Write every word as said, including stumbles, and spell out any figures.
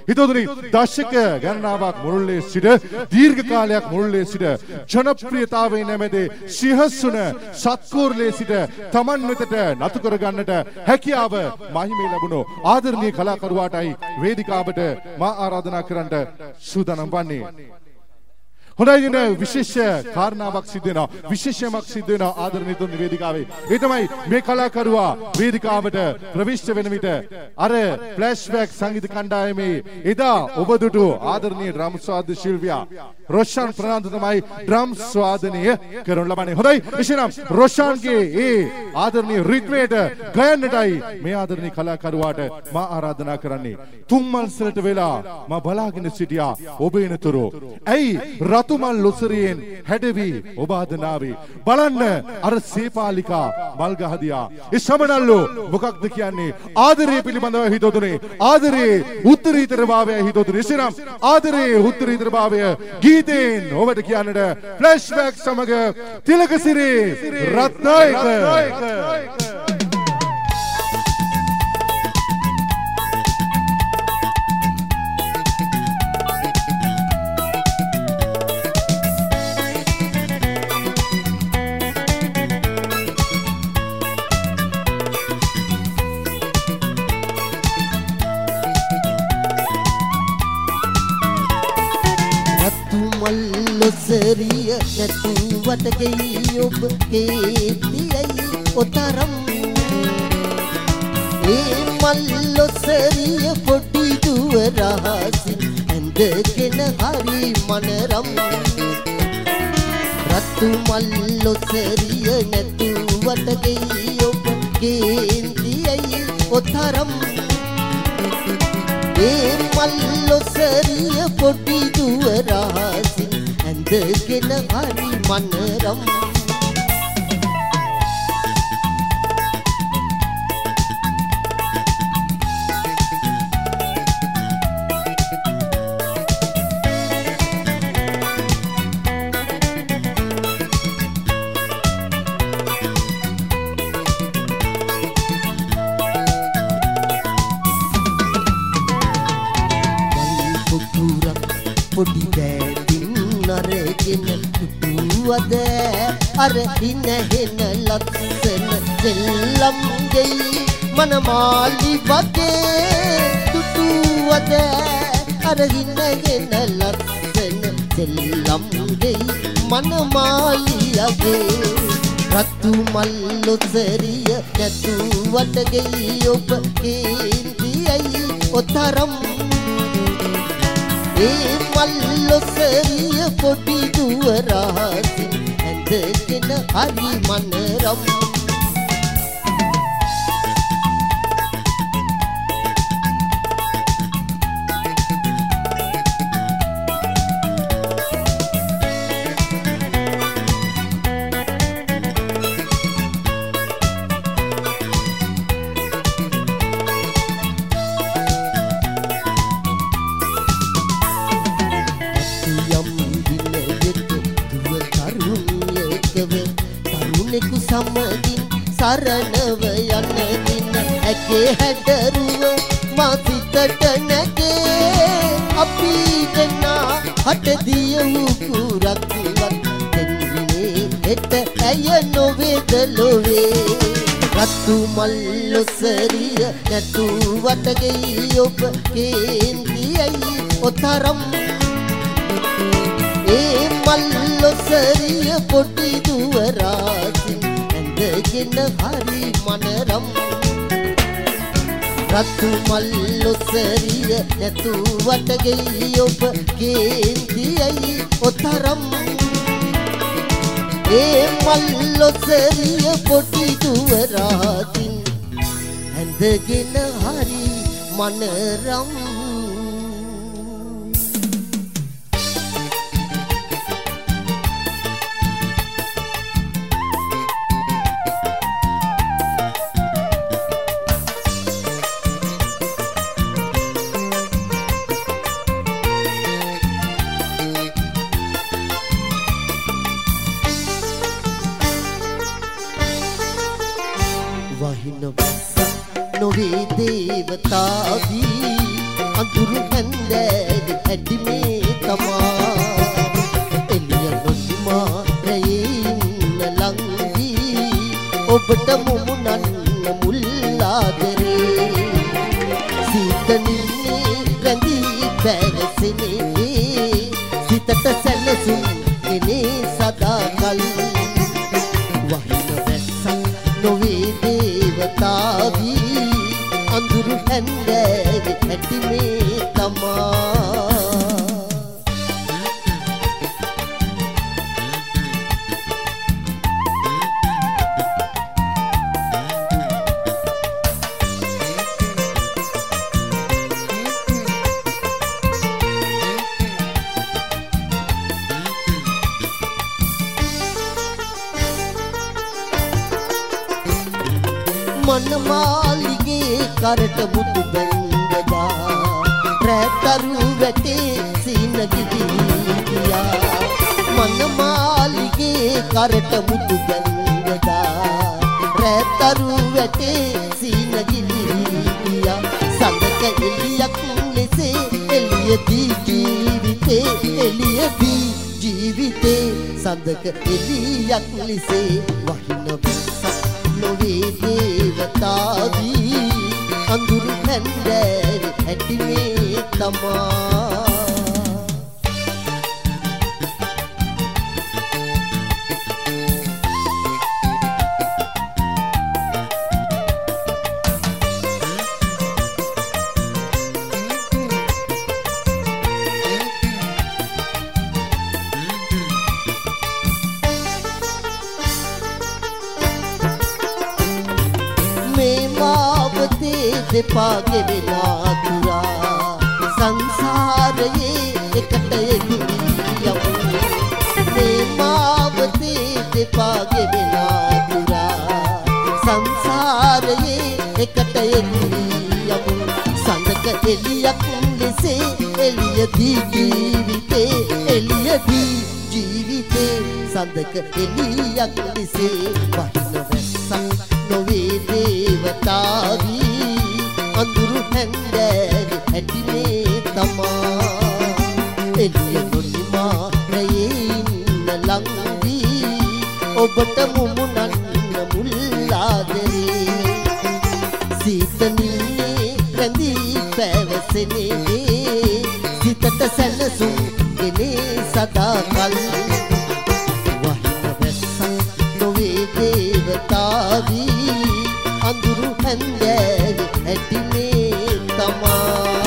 හිතවතුනි දශක ගණනාවක් මුළුල්ලේ සිට දීර්ඝ කාලයක් මුළුල්ලේ සිට ජනප්‍රියතාවයේ නැමැති සිහසුන සත්කෝරලේ සිට තමන් වෙතට නතු කර ගන්නට හැකියාව මහිමේ ලැබුණු ආදරණීය කලාකරුවාටයි වේදිකාවට මා ආරාධනා කරන්නට සූදානම් වන්නේ. හොඳයි නේ විශේෂ කාරණාවක් සිදු වෙනවා විශේෂයක් සිදු වෙනවා ආදරණීය තුන් වේදිකාවේ. ඒ තමයි මේ කලාකරුවා වේදිකාවට ප්‍රවිෂ්ඨ වෙන විට අර ෆ්ලෑෂ්බැක් සංගීත කණ්ඩායමේ එදා ඔබ දුටු ආදරණීය ඩ්‍රම් වාද්‍ය ශිල්පියා රොෂාන් ප්‍රනාන්දු තමයි ඩ්‍රම් වාදනය කරනු ලබන්නේ. හොඳයි එසේනම් රොෂාන්ගේ ඒ ආදරණීය රිද්මයට ගයන්නටයි මේ ආදරණීය කලාකරුවාට මා ආරාධනා කරන්නේ. තුම්මල් සලට වෙලා මා බලාගෙන සිටියා ඔබ එනතුරු. ඇයි රතුමල් ලොසරියෙන් හැඩවි ඔබ ආදනාවේ බලන්න අර සේපාලිකා මල්ගහදියා ඒ සමනල්ලෝ මොකක්ද කියන්නේ ආදරය පිළිබඳව හිතොතුනේ ආදරයේ උත්තරීතරභාවය හිතොතුනේ. එසේනම් ආදරයේ උත්තරීතරභාවය ගීතෙන් ඔබට කියන්නට ෆ්ලෑෂ්බැක් සමග තිලකසිරි රත්නායක. ලොසරිය නැතුවට ගෙයි ඔබ කේතියයි ඔතරම් ඒ මල් ලොසරිය පොඩි දුව රහසින් ඇඳගෙන හරි මනරම් රතු මල් ලොසරිය නැතුවට ගෙයි ඔබ කේතියයි ඔතරම් ඒ මල් ලොසරිය පොඩි දුව රහසින් ඇඳගෙන හරි මනරම් පොඩි බෑටින් නරගෙන තුවද අර හින හෙන ලස්සන දෙල්ලම්ගේ මනමාලි වගේ තුතුවද අර හින හෙන ලස්සන දෙල්ලම්ගේ මනමාලියගේ රතු මල් ලොසරිය නැතුවට ගෙයි ඔබ කේන්තියයි ඔතරම් ඒ මල් ලොසරිය පොඩි දුව රහසින් ඇඳගෙන හරි මනරම් සමගින් සරණව යන දින ඇගේ හැඩරුව මා සිතට නැගේ අපි දෙන්නා හටදිය වූ කුරක්වත් දෙන්නේ හෙට ඇය නොවේද ලොවේ රතු මල් ලොසරිය නැතුවට ගෙයි ඔබ කේන්තියයි ඔතරම් ඒ මල් ලොසරිය පොඩි දුව රහසින් ඇඳගෙන හරි මනරම් රතු මල් ලොසරිය නැතුවට ගෙයි ඔබ කේන්තියයි ඔතරම් ඒ මල් ලොසරිය පොඩි දුව රහසින් ඇඳගෙන හරි මනරම් නොවේ දේවතාවී අඳුරු හැන්දෑවේ ඇති මේ තමා එළිය නොනිමා රැයින්න ලංදී ඔබට මුමුණන්න මුල්ලාදරේ සීතනින්නේ රැඳී පැවසෙනේ සිතට සැලසුම් එනේ සදාකල් වහින වැස්සක් නොවේ දේවතාවී අඳුරු හැන්දෑවේ ඇති මේ තමා මනමාලිගේ කරට මුතු බැඳගා රැතරු වැටේ සීන ගිහියා මනමාලිගේ කරට මුතු බැඳගා රැතරු වැටේ සීන ගිහියා සඳක එළියක් ලෙසේ එළියදී ජීවිතේ එළියදී ජීවිතේ සඳක එළියක් ලෙසේ වහින බැස්සක් නොවේ දේවතාවී අඳුරු හැන්දෑවේ ඇති මේ තමා දෙපාගේ වෙලා තුරා සංසාරයේ එකට යමු මේ මාවතේ දෙපාගේ වෙලා තුරා සංසාරයේ එකට යමු සඳක එළියක් ලෙසේ එළියදී ජීවිතේ එළියදී ජීවිතේ සඳක එළියක් ලෙසේ වහින වැස්සක් නොවේ දේවතාවී අඳුරු හැන්දෑවේ ඇති මේ තමා එළිය නොනිමා රැයින්න ලංදී ඔබට මුමුණන්න මුල්ලාදරේ සීතනින්නේ රැඳී පැවසෙනේ සිතට සැලසුම් එනේ සදාකල් වහින වැස්සක් නොවේ දේවතාවී අඳුරු හැන්දෑවේ ඇති මේ තමා